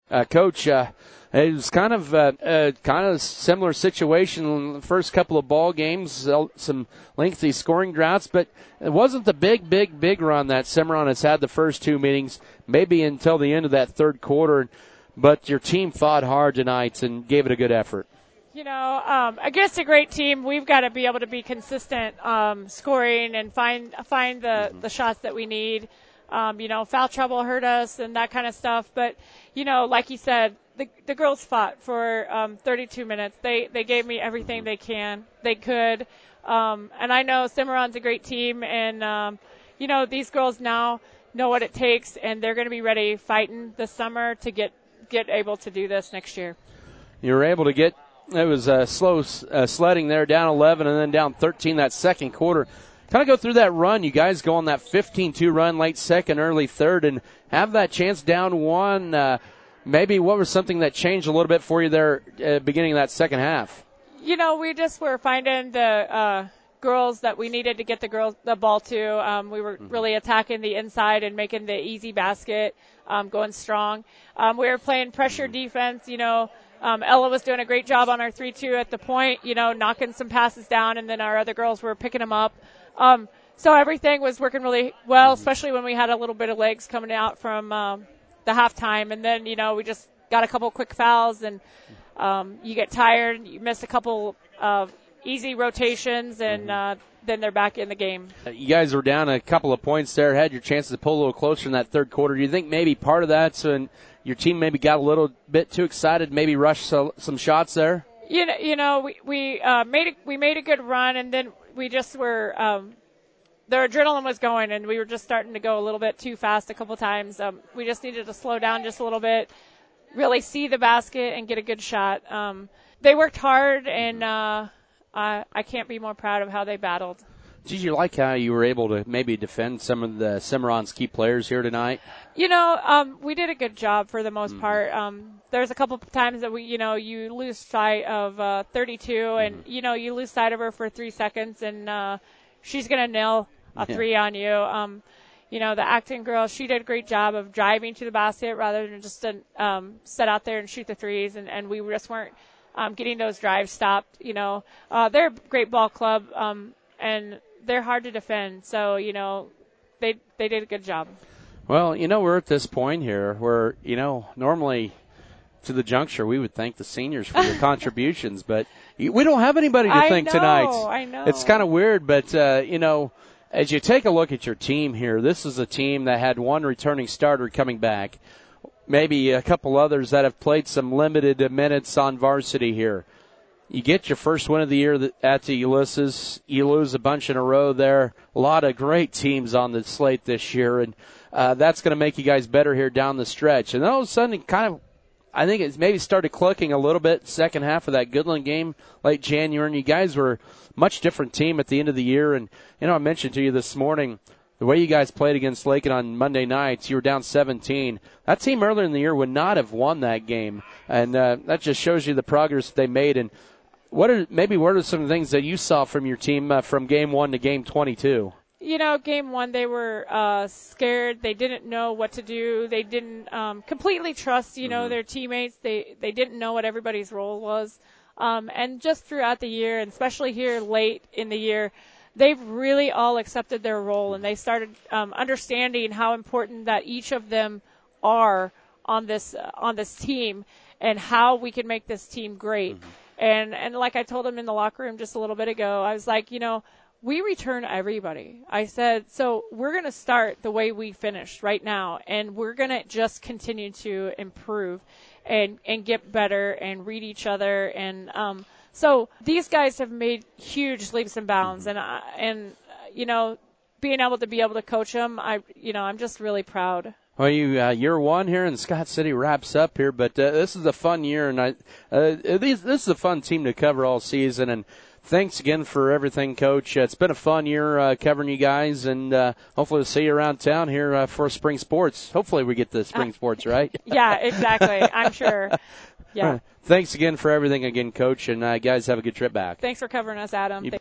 Coach, it was kind of a similar situation in the first couple of ball games, some lengthy scoring droughts, but it wasn't the big run that Cimarron has had the first two meetings, maybe until the end of that third quarter. But your team fought hard tonight and gave it a good effort. Against a great team, we've got to be able to be consistent scoring and find the shots that we need. Foul trouble hurt us and that kind of stuff. But, like you said, the girls fought for 32 minutes. They gave me everything they could. And I know Cimarron's a great team. And, these girls now know what it takes, and they're going to be ready fighting this summer to get able to do this next year. You were able to get – it was slow sledding there, down 11 and then down 13 that second quarter. Kind of go through that run. You guys go on that 15-2 run, late second, early third, and have that chance down one. Maybe what was something that changed a little bit for you there beginning of that second half? We just were finding the girls that we needed to get the ball to. We were really attacking the inside and making the easy basket, going strong. We were playing pressure defense, Ella was doing a great job on our 3-2 at the point, knocking some passes down, and then our other girls were picking them up. So everything was working really well, especially when we had a little bit of legs coming out from the halftime. And then, we just got a couple quick fouls, and you get tired. You miss a couple of easy rotations, and then they're back in the game. You guys were down a couple of points there, had your chances to pull a little closer in that third quarter. Do you think maybe part of that's when your team maybe got a little bit too excited, maybe rushed some shots there? We made a good run, and then we just were their adrenaline was going, and we were just starting to go a little bit too fast a couple times. We just needed to slow down just a little bit, really see the basket and get a good shot. They worked hard, and I can't be more proud of how they battled. Did you like how you were able to maybe defend some of the Cimarron's key players here tonight? We did a good job for the most part. There's a couple of times that you lose sight of 32, and, you lose sight of her for 3 seconds, and she's going to nail a three on you. The Acton girl, she did a great job of driving to the basket rather than just sit out there and shoot the threes, and we just weren't getting those drives stopped. They're a great ball club, and they're hard to defend. So, they did a good job. Well, we're at this point here where, normally to the juncture we would thank the seniors for their contributions, but we don't have anybody to thank tonight. I know. It's kind of weird, but, as you take a look at your team here, this is a team that had one returning starter coming back, maybe a couple others that have played some limited minutes on varsity here. You get your first win of the year at the Ulysses. You lose a bunch in a row there. A lot of great teams on the slate this year, and that's going to make you guys better here down the stretch. And then all of a sudden, I think it's maybe started clicking a little bit second half of that Goodland game late January, and you guys were a much different team at the end of the year. And, I mentioned to you this morning, the way you guys played against Lakin on Monday nights, you were down 17. That team earlier in the year would not have won that game, and that just shows you the progress they made. And what are some things that you saw from your team from game 1 to game 22? Game 1, they were scared. They didn't know what to do. They didn't completely trust, their teammates. They didn't know what everybody's role was. And just throughout the year, and especially here late in the year, they've really all accepted their role, and they started understanding how important that each of them are on this team and how we can make this team great. And like I told them in the locker room just a little bit ago, I was like, we return everybody. I said, so we're going to start the way we finished right now, and we're going to just continue to improve and get better and read each other. And so these guys have made huge leaps and bounds, and being able to coach them, I'm just really proud. Well, year one here in Scott City wraps up here, but this is a fun year, and this is a fun team to cover all season. And thanks again for everything, Coach. It's been a fun year covering you guys, and hopefully we'll see you around town here for spring sports. Hopefully we get the spring sports, right? Yeah, exactly. I'm sure. Yeah. Thanks again for everything again, Coach, and guys, have a good trip back. Thanks for covering us, Adam.